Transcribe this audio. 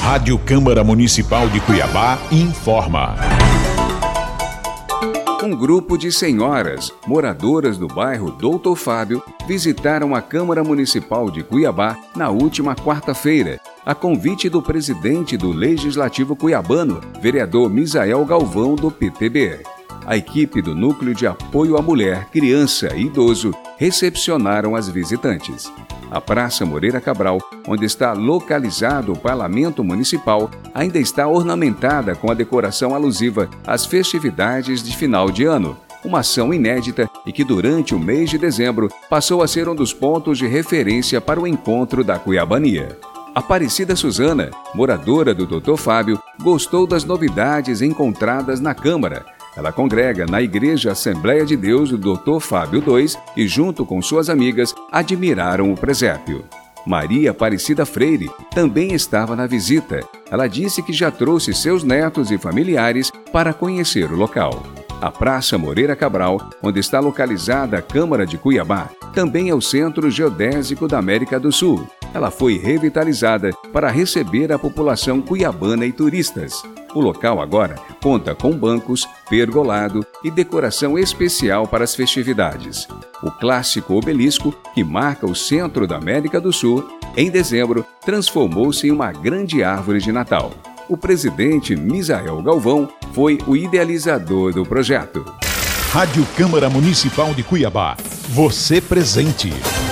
Rádio Câmara Municipal de Cuiabá informa. Um grupo de senhoras, moradoras do bairro Doutor Fábio, visitaram a Câmara Municipal de Cuiabá na última quarta-feira, a convite do presidente do Legislativo cuiabano, vereador Misael Galvão, do PTB. A equipe do Núcleo de Apoio à Mulher, Criança e Idoso recepcionaram as visitantes. A Praça Moreira Cabral, onde está localizado o Parlamento Municipal, ainda está ornamentada com a decoração alusiva às festividades de final de ano, uma ação inédita e que durante o mês de dezembro passou a ser um dos pontos de referência para o encontro da Cuiabania. Aparecida Suzana, moradora do Doutor Fábio, gostou das novidades encontradas na Câmara. Ela congrega na Igreja Assembleia de Deus do Doutor Fábio II e, junto com suas amigas, admiraram o presépio. Maria Aparecida Freire também estava na visita. Ela disse que já trouxe seus netos e familiares para conhecer o local. A Praça Moreira Cabral, onde está localizada a Câmara de Cuiabá, também é o Centro Geodésico da América do Sul. Ela foi revitalizada para receber a população cuiabana e turistas. O local agora conta com bancos, pergolado e decoração especial para as festividades. O clássico obelisco, que marca o centro da América do Sul, em dezembro transformou-se em uma grande árvore de Natal. O presidente Misael Galvão foi o idealizador do projeto. Rádio Câmara Municipal de Cuiabá. Você presente.